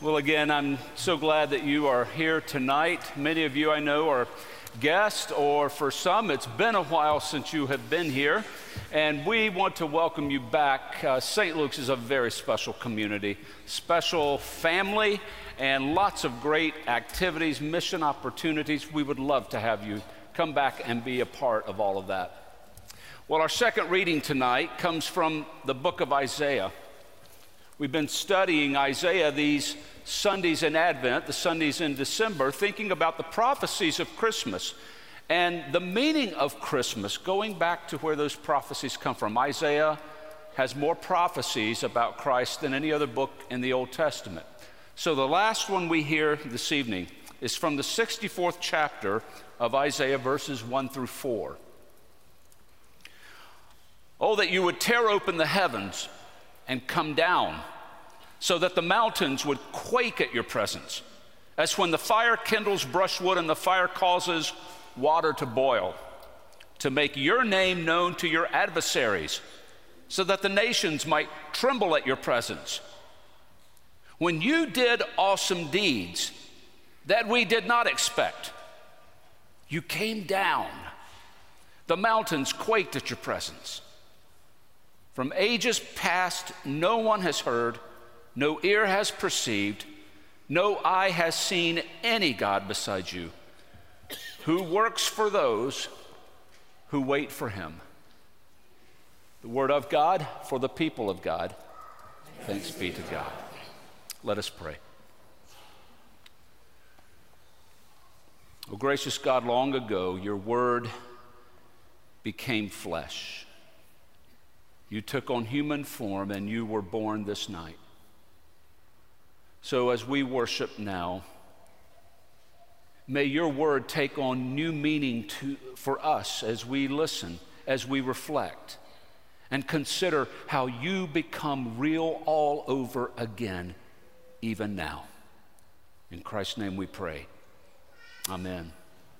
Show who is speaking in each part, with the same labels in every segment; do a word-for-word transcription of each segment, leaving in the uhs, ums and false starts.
Speaker 1: Well, again, I'm so glad that you are here tonight. Many of you I know are guests, or for some, it's been a while since you have been here. And we want to welcome you back. Uh, Saint Luke's is a very special community, special family, and lots of great activities, mission opportunities. We would love to have you come back and be a part of all of that. Well, our second reading tonight comes from the book of Isaiah. We've been studying Isaiah these Sundays in Advent, the Sundays in December, thinking about the prophecies of Christmas and the meaning of Christmas, going back to where those prophecies come from. Isaiah has more prophecies about Christ than any other book in the Old Testament. So the last one we hear this evening is from the sixty-fourth chapter of Isaiah, verses one through four. Oh, that you would tear open the heavens and come down, so that the mountains would quake at your presence, as when the fire kindles brushwood and the fire causes water to boil, to make your name known to your adversaries, so that the nations might tremble at your presence. When you did awesome deeds that we did not expect, you came down. The mountains quaked at your presence. From ages past, no one has heard, no ear has perceived, no eye has seen any God besides you, who works for those who wait for him. The word of God for the people of God. Thanks be to God. Let us pray. Oh, gracious God, long ago your word became flesh. You took on human form and you were born this night. So as we worship now, may your word take on new meaning to, for us as we listen, as we reflect, and consider how you become real all over again, even now. In Christ's name we pray. Amen.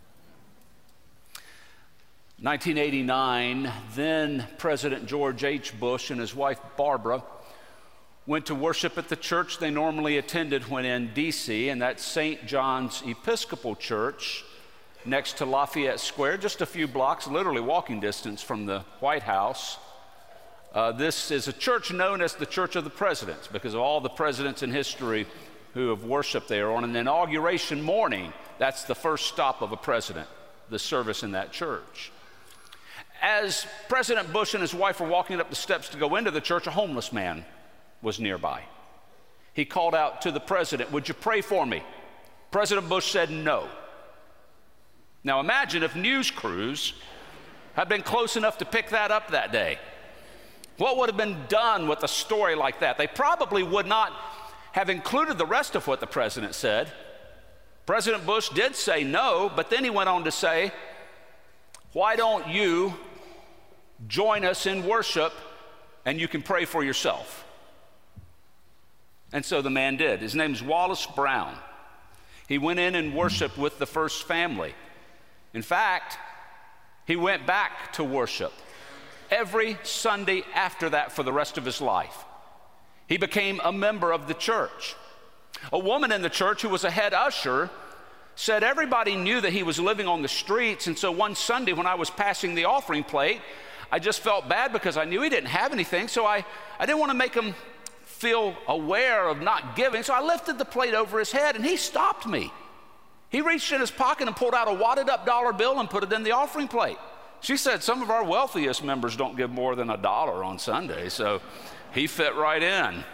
Speaker 1: nineteen eighty-nine, then President George H. Bush and his wife Barbara went to worship at the church they normally attended when in D C, and that's Saint John's Episcopal Church next to Lafayette Square, just a few blocks, literally walking distance from the White House. Uh, this is a church known as the Church of the Presidents because of all the presidents in history who have worshiped there. On an inauguration morning, that's the first stop of a president, the service in that church. As President Bush and his wife were walking up the steps to go into the church, a homeless man was nearby. He called out to the president, "Would you pray for me?" President Bush said no. Now imagine if news crews had been close enough to pick that up that day. What would have been done with a story like that? They probably would not have included the rest of what the president said. President Bush did say no, but then he went on to say, "Why don't you join us in worship and you can pray for yourself?" And so the man did. His name is Wallace Brown. He went in and worshiped with the First Family. In fact, he went back to worship every Sunday after that for the rest of his life. He became a member of the church. A woman in the church who was a head usher said everybody knew that he was living on the streets, and so one Sunday when I was passing the offering plate, I just felt bad because I knew he didn't have anything, so I, I didn't want to make him feel aware of not giving, so I lifted the plate over his head, and he stopped me. He reached in his pocket and pulled out a wadded up dollar bill and put it in the offering plate. She said some of our wealthiest members don't give more than a dollar on Sunday, so he fit right in.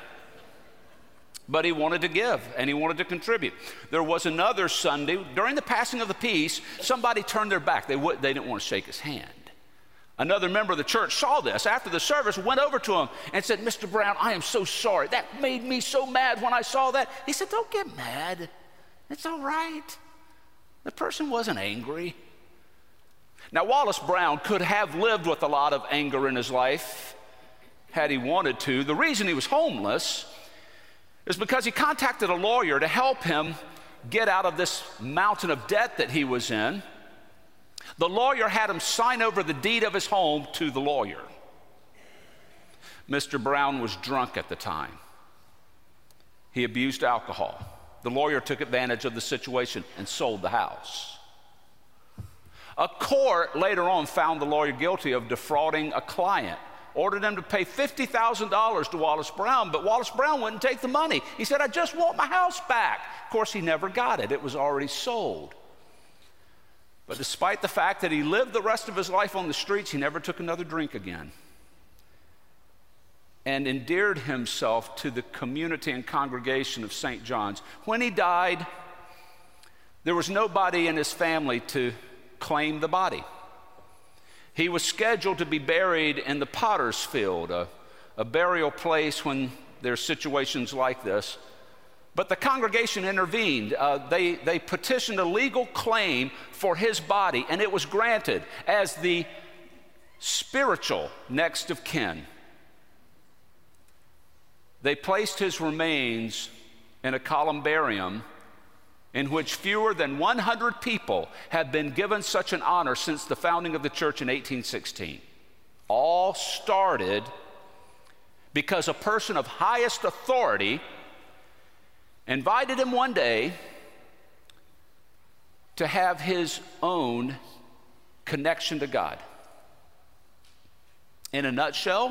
Speaker 1: But he wanted to give, and he wanted to contribute. There was another Sunday, during the passing of the peace, somebody turned their back. They, would, they didn't want to shake his hand. Another member of the church saw this. After the service, went over to him and said, "Mister Brown, I am so sorry. That made me so mad when I saw that." He said, "Don't get mad. It's all right." The person wasn't angry. Now, Wallace Brown could have lived with a lot of anger in his life had he wanted to. The reason he was homeless is because he contacted a lawyer to help him get out of this mountain of debt that he was in. The lawyer had him sign over the deed of his home to the lawyer. Mister Brown was drunk at the time. He abused alcohol. The lawyer took advantage of the situation and sold the house. A court later on found the lawyer guilty of defrauding a client, ordered him to pay fifty thousand dollars to Wallace Brown, but Wallace Brown wouldn't take the money. He said, I just want my house back. Of course, he never got it. It was already sold. But despite the fact that he lived the rest of his life on the streets, he never took another drink again, and endeared himself to the community and congregation of Saint John's. When he died, there was nobody in his family to claim the body. He was scheduled to be buried in the Potter's Field, a, a burial place when there's situations like this. But the congregation intervened. Uh, they, they petitioned a legal claim for his body, and it was granted as the spiritual next of kin. They placed his remains in a columbarium in which fewer than one hundred people have been given such an honor since the founding of the church in eighteen sixteen. All started because a person of highest authority invited him one day to have his own connection to God. In a nutshell,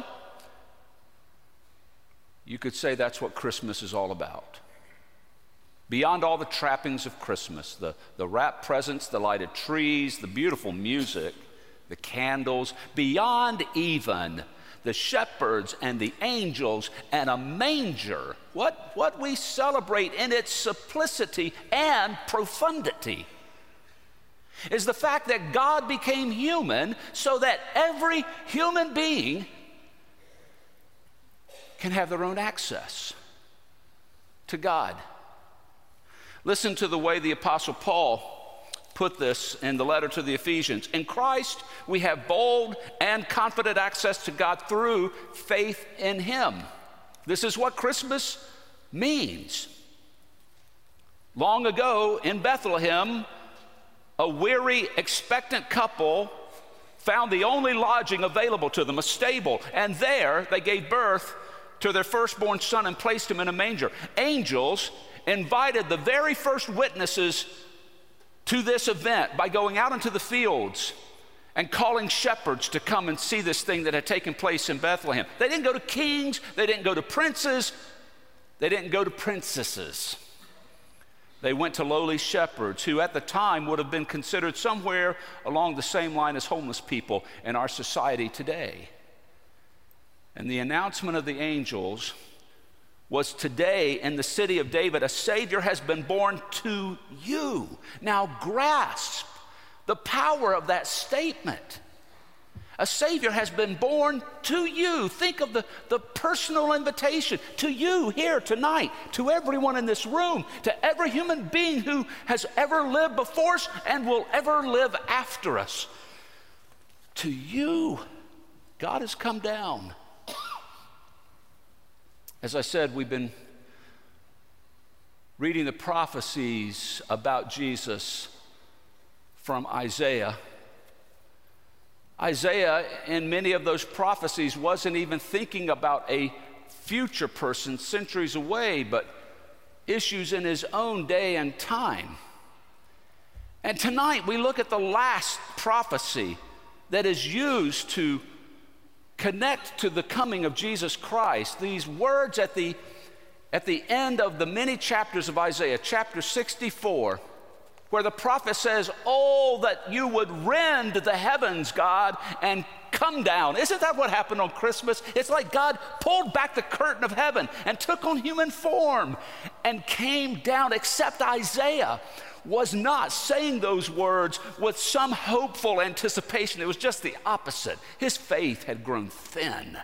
Speaker 1: you could say that's what Christmas is all about. Beyond all the trappings of Christmas, the, the wrapped presents, the lighted trees, the beautiful music, the candles, beyond even the shepherds and the angels and a manger, what, what we celebrate in its simplicity and profundity is the fact that God became human so that every human being can have their own access to God. Listen to the way the Apostle Paul put this in the letter to the Ephesians. In Christ, we have bold and confident access to God through faith in Him. This is what Christmas means. Long ago in Bethlehem, a weary, expectant couple found the only lodging available to them, a stable, and there they gave birth to their firstborn son and placed him in a manger. Angels invited the very first witnesses to this event by going out into the fields and calling shepherds to come and see this thing that had taken place in Bethlehem. They didn't go to kings, they didn't go to princes, they didn't go to princesses. They went to lowly shepherds who at the time would have been considered somewhere along the same line as homeless people in our society today. And the announcement of the angels was, today in the city of David, a Savior has been born to you. Now grasp the power of that statement. A Savior has been born to you. Think of the, the personal invitation to you here tonight, to everyone in this room, to every human being who has ever lived before us and will ever live after us. To you, God has come down. As I said, we've been reading the prophecies about Jesus from Isaiah. Isaiah, in many of those prophecies, wasn't even thinking about a future person centuries away, but issues in his own day and time. And tonight we look at the last prophecy that is used to connect to the coming of Jesus Christ. These words at the, at the end of the many chapters of Isaiah, chapter sixty-four, where the prophet says, oh, that you would rend the heavens, God, and come down. Isn't that what happened on Christmas? It's like God pulled back the curtain of heaven and took on human form and came down, except Isaiah was not saying those words with some hopeful anticipation. It was just the opposite. His faith had grown thin,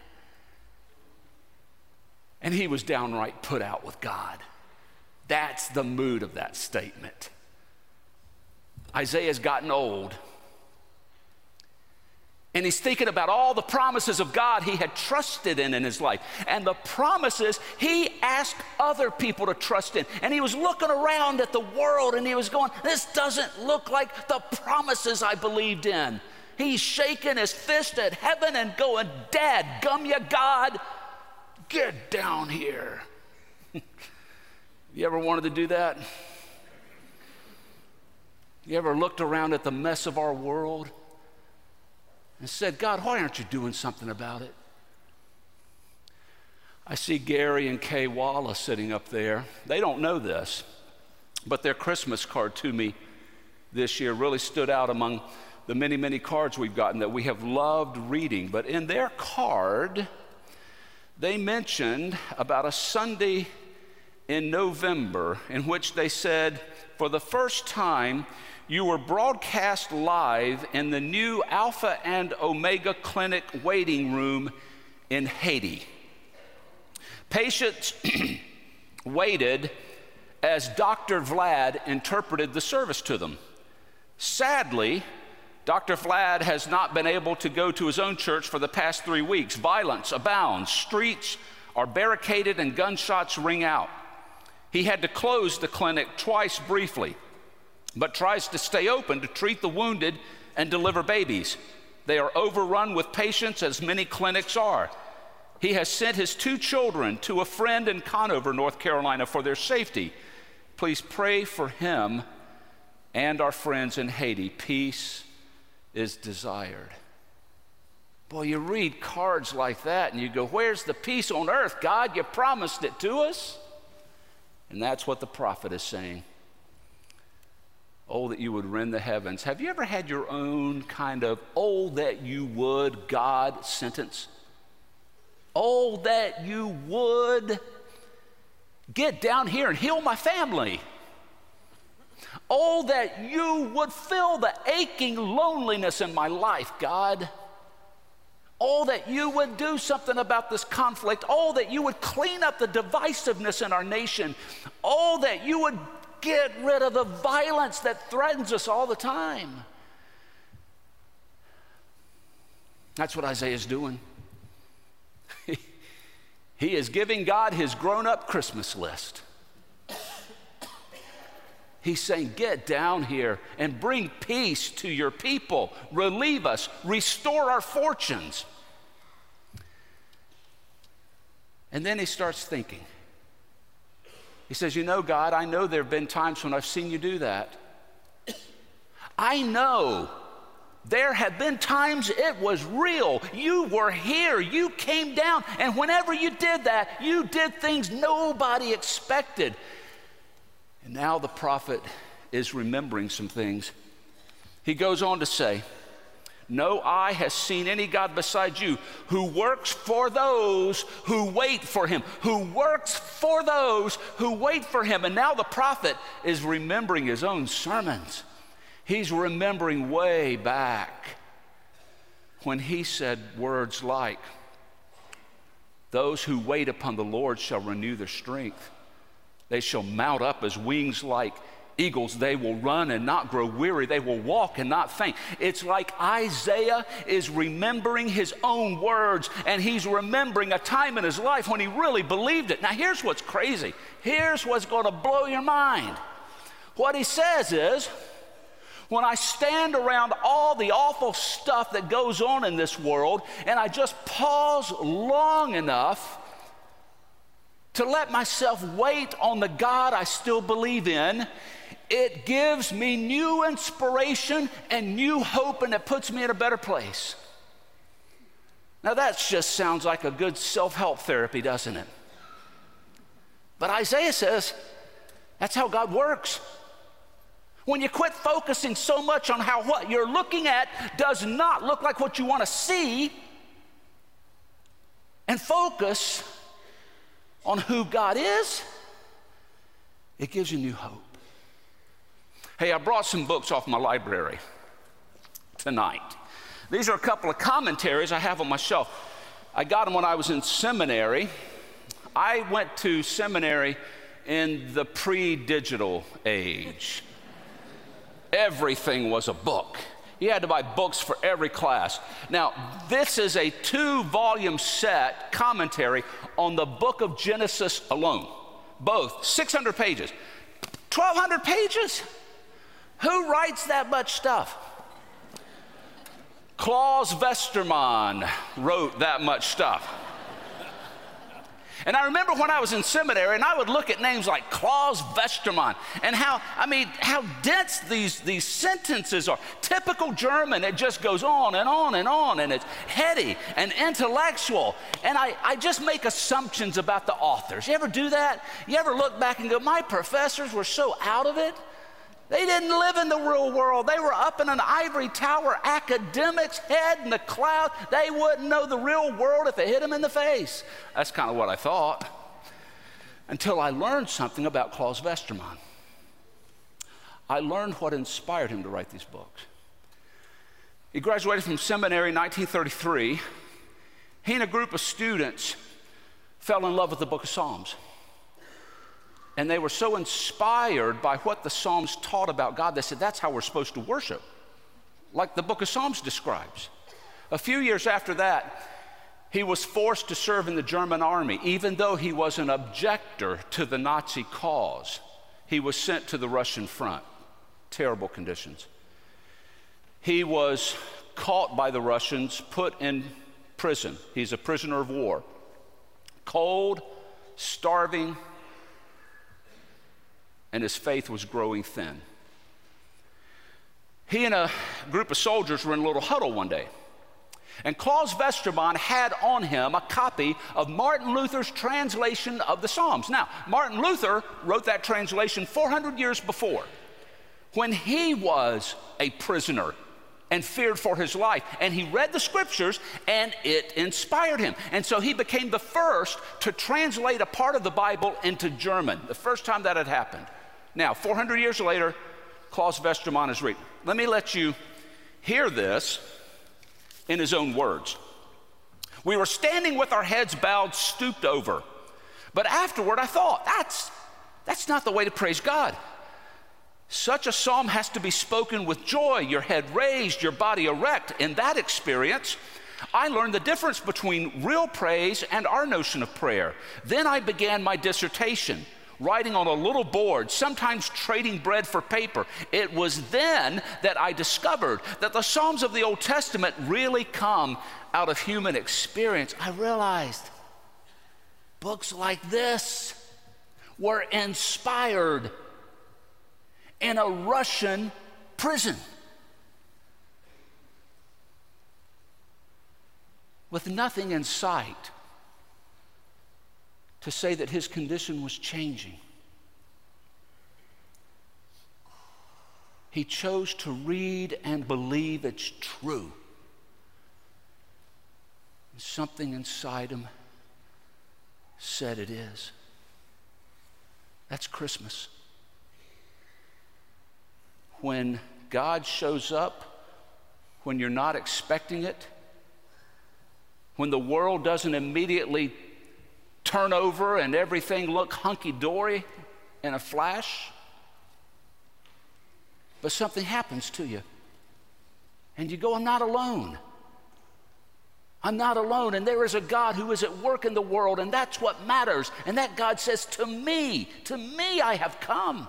Speaker 1: and he was downright put out with God. That's the mood of that statement. Isaiah's gotten old, and he's thinking about all the promises of God he had trusted in in his life, and the promises he asked other people to trust in. And he was looking around at the world, and he was going, this doesn't look like the promises I believed in. He's shaking his fist at heaven and going, dadgum ya, God, get down here. You ever wanted to do that? You ever looked around at the mess of our world and said, God, why aren't you doing something about it? I see Gary and Kay Wallace sitting up there. They don't know this, but their Christmas card to me this year really stood out among the many, many cards we've gotten that we have loved reading. But in their card, they mentioned about a Sunday in November in which they said, for the first time, you were broadcast live in the new Alpha and Omega Clinic waiting room in Haiti. Patients waited as Doctor Vlad interpreted the service to them. Sadly, Doctor Vlad has not been able to go to his own church for the past three weeks. Violence abounds. Streets are barricaded and gunshots ring out. He had to close the clinic twice briefly, but tries to stay open to treat the wounded and deliver babies. They are overrun with patients, as many clinics are. He has sent his two children to a friend in Conover, North Carolina, for their safety. Please pray for him and our friends in Haiti. Peace is desired. Boy, you read cards like that and you go, where's the peace on earth, God? You promised it to us. And that's what the prophet is saying. Oh, that you would rend the heavens. Have you ever had your own kind of, oh, that you would, God sentence? Oh, that you would get down here and heal my family. Oh, that you would fill the aching loneliness in my life, God. Oh, that you would do something about this conflict. Oh, that you would clean up the divisiveness in our nation. Oh, that you would get rid of the violence that threatens us all the time. That's what Isaiah is doing. He is giving God his grown-up Christmas list. He's saying, get down here and bring peace to your people. Relieve us. Restore our fortunes. And then he starts thinking. He says, you know, God, I know there have been times when I've seen you do that. I know there have been times it was real. You were here. You came down. And whenever you did that, you did things nobody expected. And now the prophet is remembering some things. He goes on to say, no eye has seen any God besides you who works for those who wait for him, who works for those who wait for him. And now the prophet is remembering his own sermons. He's remembering way back when he said words like, those who wait upon the Lord shall renew their strength. They shall mount up as wings like eagles. They will run and not grow weary. They will walk and not faint. It's like Isaiah is remembering his own words, and he's remembering a time in his life when he really believed it. Now, here's what's crazy. Here's what's going to blow your mind. What he says is, when I stand around all the awful stuff that goes on in this world, and I just pause long enough to let myself wait on the God I still believe in, it gives me new inspiration and new hope, and it puts me in a better place. Now that just sounds like a good self-help therapy, doesn't it? But Isaiah says that's how God works. When you quit focusing so much on how what you're looking at does not look like what you want to see, and focus on who God is, it gives you new hope. Hey, I brought some books off my library tonight. These are a couple of commentaries I have on my shelf. I got them when I was in seminary. I went to seminary in the pre-digital age. Everything was a book. You had to buy books for every class. Now, this is a two-volume set commentary on the book of Genesis alone. Both, six hundred pages. twelve hundred pages? Who writes that much stuff? Claus Westermann wrote that much stuff. And I remember when I was in seminary, and I would look at names like Klaus Westermann, and how, I mean, how dense these, these sentences are. Typical German, it just goes on and on and on, and it's heady and intellectual. And I, I just make assumptions about the authors. You ever do that? You ever look back and go, my professors were so out of it? They didn't live in the real world. They were up in an ivory tower, academics, head in the cloud. They wouldn't know the real world if it hit them in the face. That's kind of what I thought, until I learned something about Klaus Westermann. I learned what inspired him to write these books. He graduated from seminary in nineteen thirty-three. He and a group of students fell in love with the book of Psalms. And they were so inspired by what the Psalms taught about God, they said, that's how we're supposed to worship, like the book of Psalms describes. A few years after that, he was forced to serve in the German army. Even though he was an objector to the Nazi cause, he was sent to the Russian front. Terrible conditions. He was caught by the Russians, put in prison. He's a prisoner of war. Cold, starving, and his faith was growing thin. He and a group of soldiers were in a little huddle one day, and Klaus Westermann had on him a copy of Martin Luther's translation of the Psalms. Now, Martin Luther wrote that translation four hundred years before, when he was a prisoner and feared for his life. And he read the scriptures, and it inspired him. And so he became the first to translate a part of the Bible into German, the first time that had happened. Now, four hundred years later, Klaus Westermann is reading. Let me let you hear this in his own words. We were standing with our heads bowed, stooped over. But afterward, I thought, that's, that's not the way to praise God. Such a psalm has to be spoken with joy, your head raised, your body erect. In that experience, I learned the difference between real praise and our notion of prayer. Then I began my dissertation, writing on a little board, sometimes trading bread for paper. It was then that I discovered that the Psalms of the Old Testament really come out of human experience. I realized books like this were inspired in a Russian prison with nothing in sight to say that his condition was changing. He chose to read and believe it's true. And something inside him said it is. That's Christmas. When God shows up, when you're not expecting it, when the world doesn't immediately turn over and everything look hunky-dory in a flash, but something happens to you, and you go, I'm not alone. I'm not alone, and there is a God who is at work in the world, and that's what matters. And that God says, to me, to me I have come.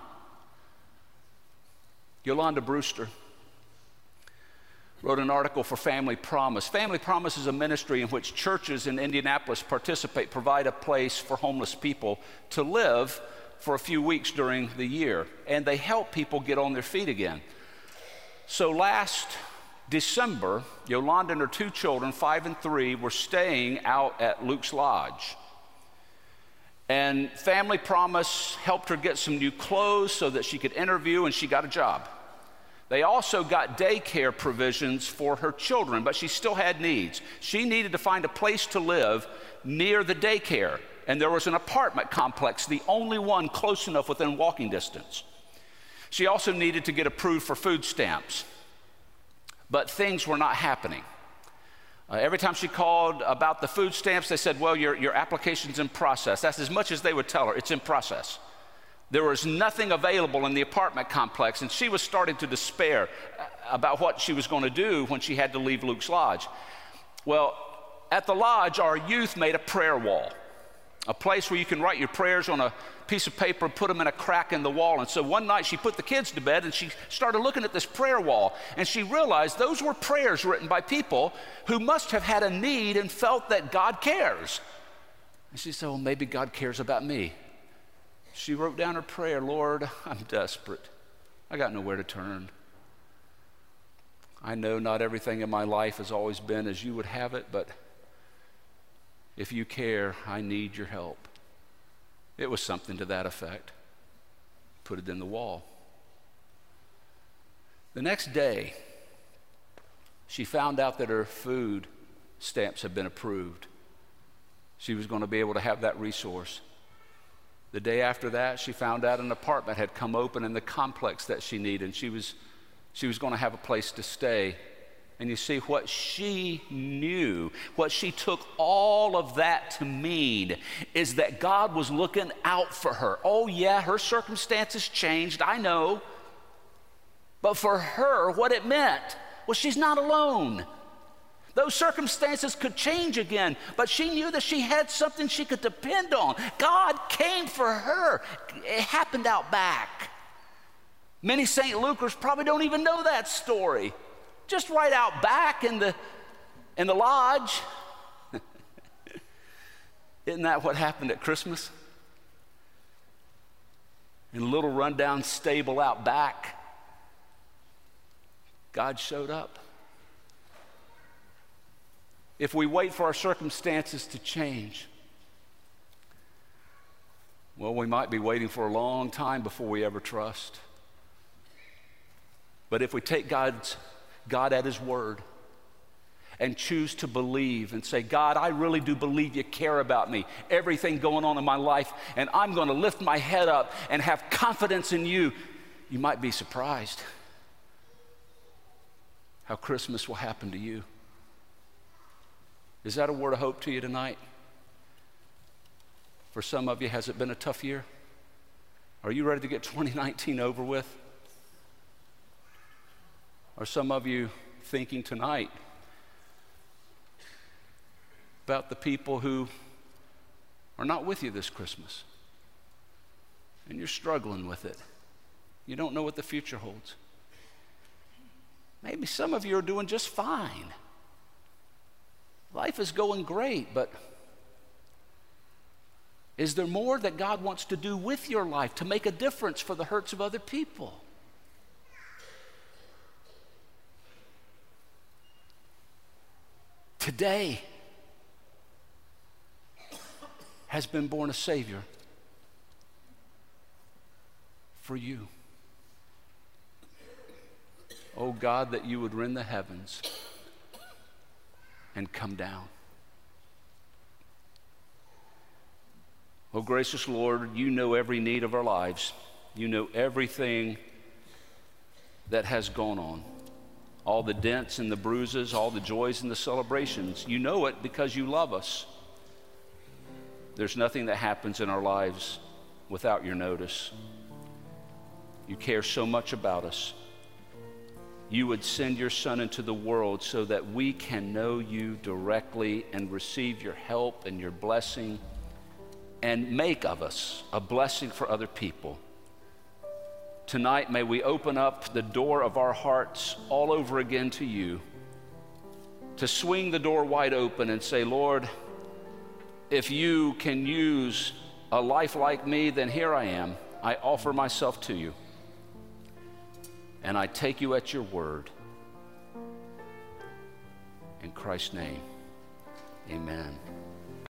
Speaker 1: Yolanda Brewster wrote an article for Family Promise. Family Promise is a ministry in which churches in Indianapolis participate, provide a place for homeless people to live for a few weeks during the year, and they help people get on their feet again. So last December, Yolanda and her two children, five and three, were staying out at Luke's Lodge. And Family Promise helped her get some new clothes so that she could interview, and she got a job. They also got daycare provisions for her children, but she still had needs. She needed to find a place to live near the daycare, and there was an apartment complex, the only one close enough within walking distance. She also needed to get approved for food stamps, but things were not happening. Uh, every time she called about the food stamps, they said, well, your, your application's in process. That's as much as they would tell her, it's in process. There was nothing available in the apartment complex, and she was starting to despair about what she was going to do when she had to leave Luke's Lodge. Well, at the lodge, our youth made a prayer wall, a place where you can write your prayers on a piece of paper and put them in a crack in the wall. And so one night she put the kids to bed, and she started looking at this prayer wall, and she realized those were prayers written by people who must have had a need and felt that God cares. And she said, well, maybe God cares about me. She wrote down her prayer, Lord, I'm desperate. I got nowhere to turn. I know not everything in my life has always been as you would have it, but if you care, I need your help. It was something to that effect. Put it in the wall. The next day, she found out that her food stamps had been approved. She was going to be able to have that resource. The day after that, she found out an apartment had come open in the complex that she needed, and she was, she was going to have a place to stay. And you see, what she knew, what she took all of that to mean, is that God was looking out for her. Oh yeah, her circumstances changed, I know. But for her, what it meant was she's not alone. Those circumstances could change again, but she knew that she had something she could depend on. God came for her. It happened out back. Many Saint Lukers probably don't even know that story. Just right out back in the, in the lodge. Isn't that what happened at Christmas? In a little rundown stable out back, God showed up. If we wait for our circumstances to change, well, we might be waiting for a long time before we ever trust. But if we take God's, God at His word and choose to believe and say, God, I really do believe you care about me, everything going on in my life, and I'm going to lift my head up and have confidence in you, you might be surprised how Christmas will happen to you. Is that a word of hope to you tonight? For some of you, has it been a tough year? Are you ready to get twenty nineteen over with? Are some of you thinking tonight about the people who are not with you this Christmas? And you're struggling with it. You don't know what the future holds. Maybe some of you are doing just fine. Life is going great, but is there more that God wants to do with your life to make a difference for the hurts of other people? Today has been born a Savior for you. Oh God, that you would rend the heavens and come down. Oh gracious Lord, you know every need of our lives. You know everything that has gone on. All the dents and the bruises, all the joys and the celebrations. You know it because you love us. There's nothing that happens in our lives without your notice. You care so much about us. You would send your Son into the world so that we can know you directly and receive your help and your blessing and make of us a blessing for other people. Tonight, may we open up the door of our hearts all over again to you, to swing the door wide open and say, Lord, if you can use a life like me, then here I am. I offer myself to you. And I take you at your word. In Christ's name, amen.